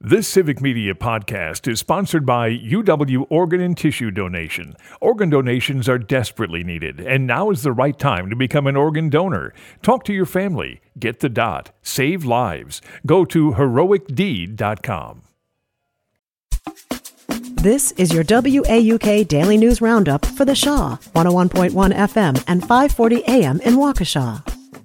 This Civic Media podcast is sponsored by UW Organ and Tissue Donation. Organ donations are desperately needed, and now is the right time to become an organ donor. Talk to your family. Get the dot. Save lives. Go to heroicdeed.com. This is your WAUK Daily News Roundup for the Shaw, 101.1 FM and 540 AM in Waukesha.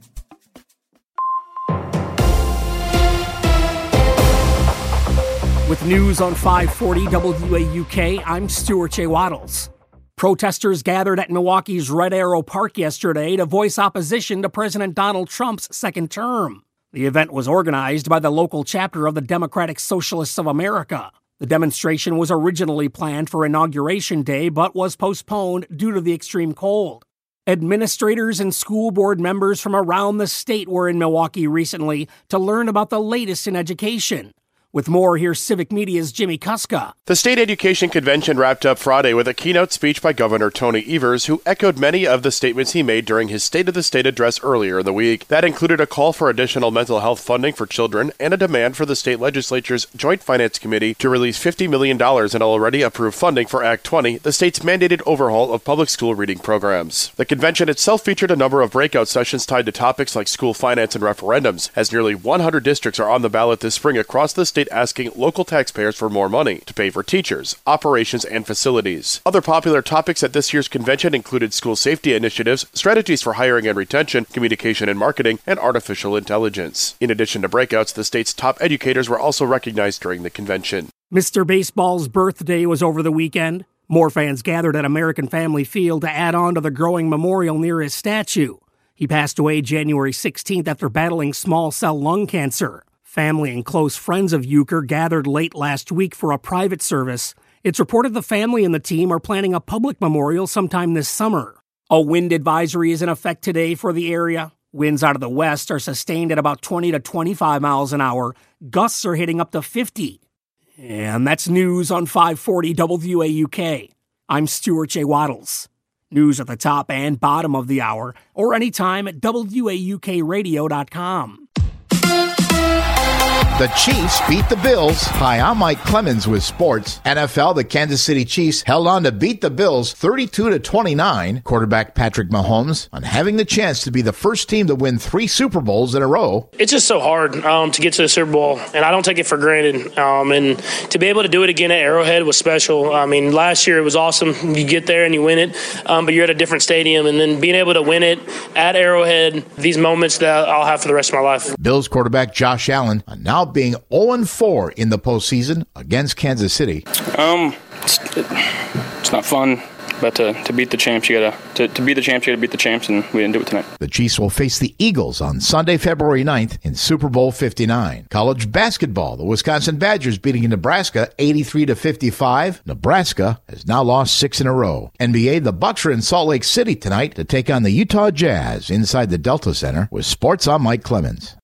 With news on 540 WAUK, I'm Stuart J. Waddles. Protesters gathered at Milwaukee's Red Arrow Park yesterday to voice opposition to President Donald Trump's second term. The event was organized by the local chapter of the Democratic Socialists of America. The demonstration was originally planned for Inauguration Day, but was postponed due to the extreme cold. Administrators and school board members from around the state were in Milwaukee recently to learn about the latest in education. With more, here's Civic Media's Jimmy Kuska. The State Education Convention wrapped up Friday with a keynote speech by Governor Tony Evers, who echoed many of the statements he made during his State of the State address earlier in the week. That included a call for additional mental health funding for children and a demand for the state legislature's Joint Finance Committee to release $50 million in already approved funding for Act 20, the state's mandated overhaul of public school reading programs. The convention itself featured a number of breakout sessions tied to topics like school finance and referendums, as nearly 100 districts are on the ballot this spring across the state asking local taxpayers for more money to pay for teachers, operations, and facilities. Other popular topics at this year's convention included school safety initiatives, strategies for hiring and retention, communication and marketing, and artificial intelligence. In addition to breakouts, the state's top educators were also recognized during the convention. Mr. Baseball's birthday was over the weekend. More fans gathered at American Family Field to add on to the growing memorial near his statue. He passed away January 16th after battling small cell lung cancer. Family and close friends of Euchre gathered late last week for a private service. It's reported the family and the team are planning a public memorial sometime this summer. A wind advisory is in effect today for the area. Winds out of the west are sustained at about 20 to 25 miles an hour. Gusts are hitting up to 50. And that's news on 540 WAUK. I'm Stuart J. Waddles. News at the top and bottom of the hour, or anytime at WAUKradio.com. The Chiefs beat the Bills. Hi, I'm Mike Clemens with sports. NFL, the Kansas City Chiefs held on to beat the Bills 32-29. Quarterback Patrick Mahomes on having the chance to be the first team to win 3 Super Bowls in a row. It's just so hard to get to the Super Bowl, and I don't take it for granted. And to be able to do it again at Arrowhead was special. I mean, last year it was awesome. You get there and you win it, but you're at a different stadium. And then being able to win it at Arrowhead, these moments that I'll have for the rest of my life. Bills quarterback Josh Allen now being 0-4 in the postseason against Kansas City. It's not fun, but to beat the champs, you gotta beat the champs, and we didn't do it tonight. The Chiefs will face the Eagles on Sunday, February 9th in Super Bowl 59. College basketball, the Wisconsin Badgers beating Nebraska 83-55. Nebraska has now lost 6 in a row. NBA, the Bucks are in Salt Lake City tonight to take on the Utah Jazz inside the Delta Center. With sports, I'm Mike Clemens.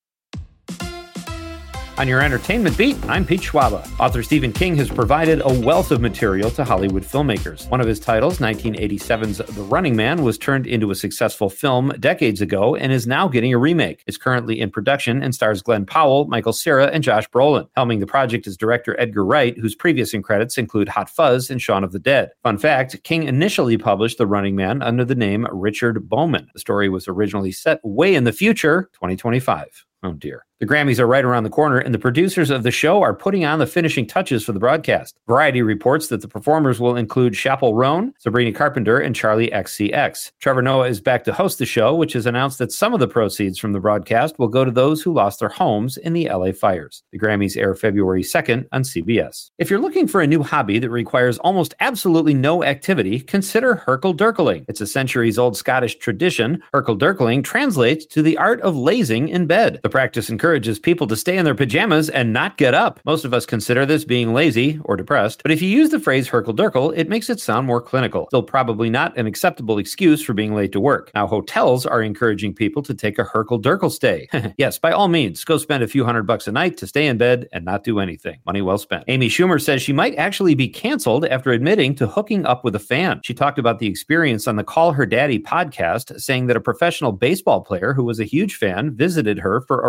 On your entertainment beat, I'm Pete Schwaba. Author Stephen King has provided a wealth of material to Hollywood filmmakers. One of his titles, 1987's The Running Man, was turned into a successful film decades ago and is now getting a remake. It's currently in production and stars Glenn Powell, Michael Cera, and Josh Brolin. Helming the project is director Edgar Wright, whose previous credits include Hot Fuzz and Shaun of the Dead. Fun fact, King initially published The Running Man under the name Richard Bowman. The story was originally set way in the future, 2025. Oh dear. The Grammys are right around the corner, and the producers of the show are putting on the finishing touches for the broadcast. Variety reports that the performers will include Chappell Roan, Sabrina Carpenter, and Charlie XCX. Trevor Noah is back to host the show, which has announced that some of the proceeds from the broadcast will go to those who lost their homes in the LA fires. The Grammys air February 2nd on CBS. If you're looking for a new hobby that requires almost absolutely no activity, consider Hurkle-Durkling. It's a centuries-old Scottish tradition. Hurkle-Durkling translates to the art of lazing in bed. The practice encourages people to stay in their pajamas and not get up. Most of us consider this being lazy or depressed, but if you use the phrase Hurkle-Durkle, it makes it sound more clinical. Still probably not an acceptable excuse for being late to work. Now, hotels are encouraging people to take a Hurkle-Durkle stay. Yes, by all means, go spend a few $100 a night to stay in bed and not do anything. Money well spent. Amy Schumer says she might actually be canceled after admitting to hooking up with a fan. She talked about the experience on the Call Her Daddy podcast, saying that a professional baseball player who was a huge fan visited her for a rendezvous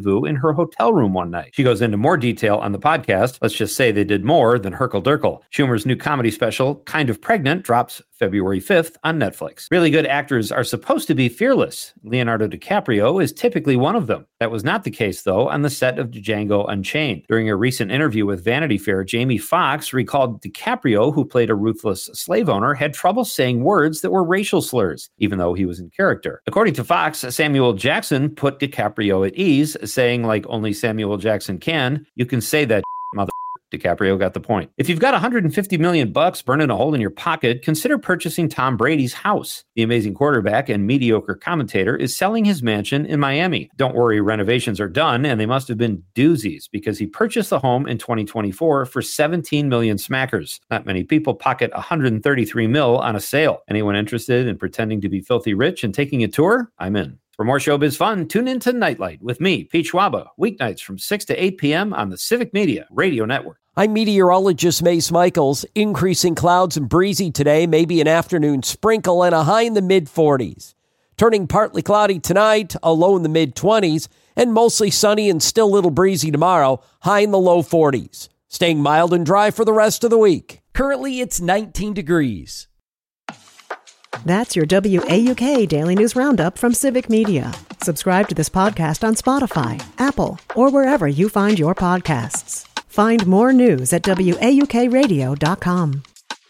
rendezvous in her hotel room one night. She goes into more detail on the podcast. Let's just say they did more than Herkel Durkel. Schumer's new comedy special, Kind of Pregnant, drops February 5th on Netflix. Really good actors are supposed to be fearless. Leonardo DiCaprio is typically one of them. That was not the case, though, on the set of Django Unchained. During a recent interview with Vanity Fair, Jamie Foxx recalled DiCaprio, who played a ruthless slave owner, had trouble saying words that were racial slurs, even though he was in character. According to Fox, Samuel Jackson put DiCaprio at ease, saying, like only Samuel Jackson can, "You can say that, mother." DiCaprio got the point. If you've got $150 million burning a hole in your pocket, consider purchasing Tom Brady's house. The amazing quarterback and mediocre commentator is selling his mansion in Miami. Don't worry, renovations are done, and they must have been doozies because he purchased the home in 2024 for 17 million smackers. Not many people pocket 133 mil on a sale. Anyone interested in pretending to be filthy rich and taking a tour? I'm in. For more showbiz fun, tune in to Nightlight with me, Pete Schwaba, weeknights from 6 to 8 p.m. on the Civic Media Radio Network. I'm meteorologist Mace Michaels. Increasing clouds and breezy today, maybe an afternoon sprinkle and a high in the mid-40s. Turning partly cloudy tonight, a low in the mid-20s, and mostly sunny and still a little breezy tomorrow, high in the low 40s. Staying mild and dry for the rest of the week. Currently, it's 19 degrees. That's your WAUK Daily News Roundup from Civic Media. Subscribe to this podcast on Spotify, Apple, or wherever you find your podcasts. Find more news at WAUKradio.com.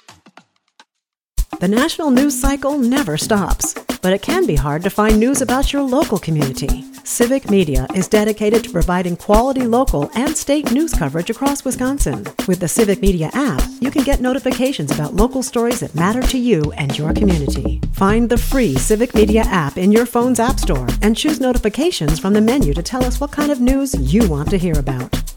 The national news cycle never stops, but it can be hard to find news about your local community. Civic Media is dedicated to providing quality local and state news coverage across Wisconsin. With the Civic Media app, you can get notifications about local stories that matter to you and your community. Find the free Civic Media app in your phone's app store and choose notifications from the menu to tell us what kind of news you want to hear about.